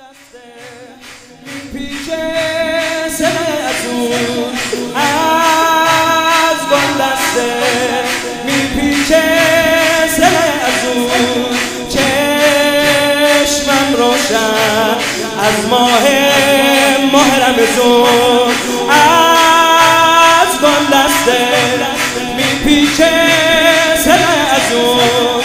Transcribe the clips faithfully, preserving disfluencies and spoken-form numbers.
میپیچه سرزون از گلدسته میپیچه سرزون چشمم روشن از ماه ماه رمضان از گلدسته میپیچه سرزون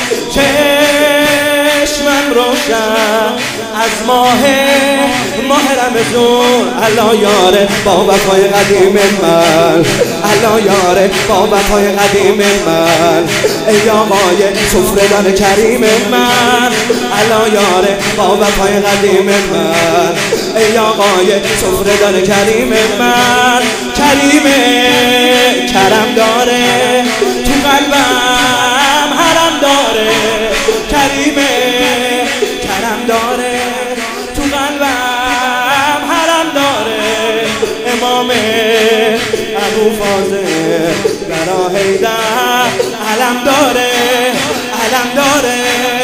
چشمم روشن از ماه ماه رمضان. الا یاره با وفای قدیم من، الا یاره با وفای قدیم من، ای آقای سفره‌دار کریم من. الا یاره با وفای قدیم من، ای آقای سفره‌دار کریم من. کریم کرم داره تو قلبم حرم داره، کریم کرم داره تو قلبم حرم داره. امام ابو فاضل برا حیدر علم داره علم داره.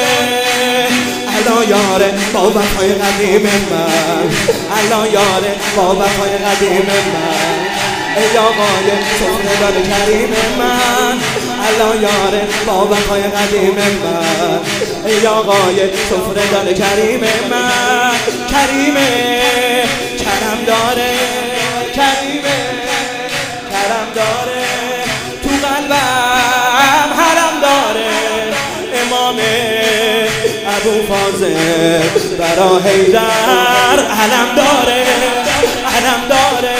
الا یاره با وفای قدیم من، الا یاره با وفای قدیم من، ای آقای سفره‌دار کریم من. الا یاره با وفای قدیم من، ای آقای سفره‌دار کریم من. کریم کرم داره، کریم کرم داره تو قلبم حرم داره. امام ابو فاضل برا حیدر علم داره علم داره.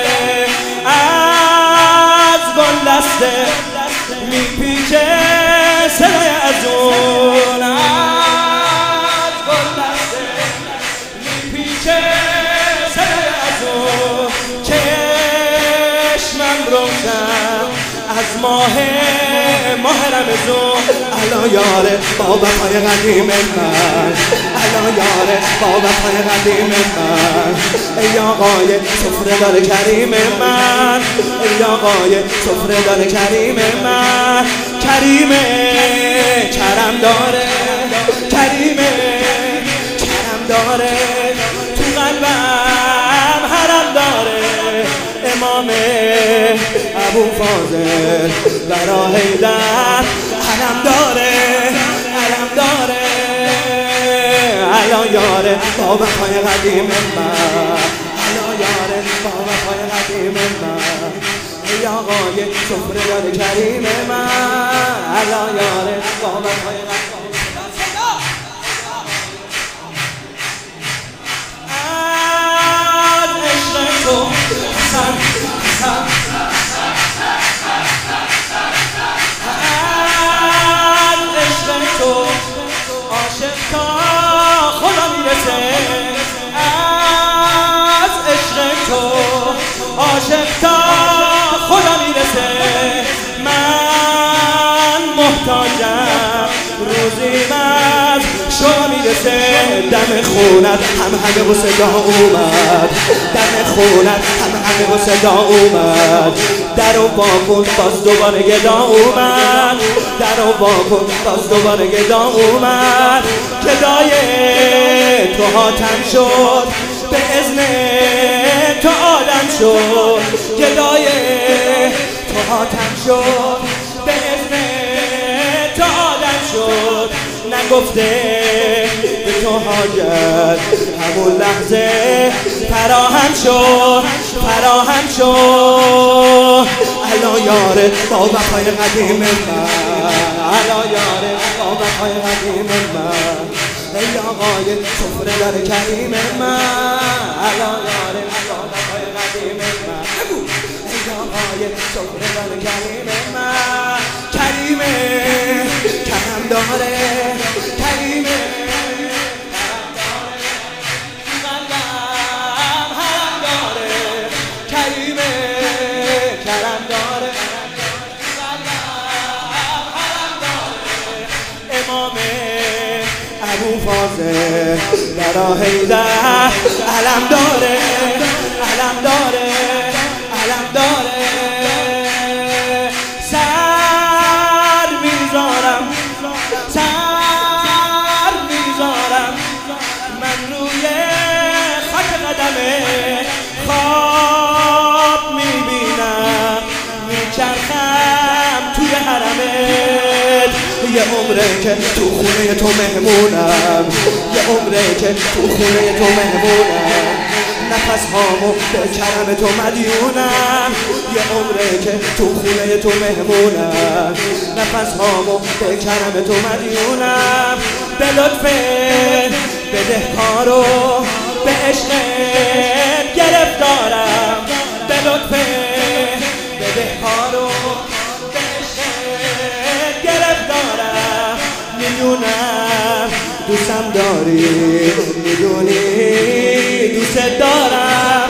از گلدسته میپیچه سرای ازون، از گلدسته میپیچه سرای ازون چشمم روشن از ماه ماه رمضان. الا یاره با وفای قدیم من، الا یاره با وفای قدیم من، ای آقای سفره‌دار کریم من، ای آقای سفره‌دار کریم من. کریم کرم داره، کریم کرم داره تو قلبم حرم داره. امام ابو فاضل برا حیدر علم داره علم داره. الا یاره با وفای قدیم من، الا یاره با وفای قدیم من، ای آقای سفره‌دار کریم من. الا یاره با وفای قدیم از عشق تو حسن حسن عاشق تا خدا میرسه، از عشق تو عاشق تا خدا میرسه. من محتاجم روزی از شما میرسه. دم خونت هم همه و صدا اومد، دم خونت هم همه و صدا اومد. در و باکن باز دوباره گدا اومد، در و باکن باز دوباره گدا اومد. گدای تو حاتم شد، به اذن تو آدم شد. گدای تو حاتم شد، به اذن تو آدم شد. نگفته به تو حاجت همون لحظه فراهم شد فراهم شد. الا یاره با وفای قدیم من، الا یاره با وفای قدیم من، ای آقای سفره‌دار کریم من. الا یاره با وفای قدیم من، ای آقای سفره‌دار کریم من. کریم کرم داره، کریم کرم داره تو قلبم حرم داره. کریم کرم داره تو قلبم حرم داره. امام ابو فاضل برا حیدر علم داره علم داره علم داره. سر میذارم سر میذارم من روی عمره که تو خونه تو مهمونم، یه عمره که تو خونه تو مهمونم، نفس هامو به کرم تو مدیونم، یه عمره که تو خونه تو مهمونم، نفس هامو به کرم تو مدیونم. به لطفت بدهکارو به عشقت گرفتارم، به لطفت بدهکارو به عشقت گرفتارم. میدونم دوستم داری، میدونی دوست دارم،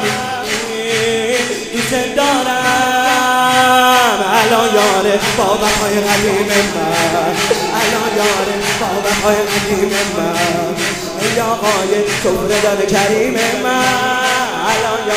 دوست دارم. الان یاره با وفای قدیم من، الان یاره با وفای قدیم من، ای آقای سفره دار کریم من. الان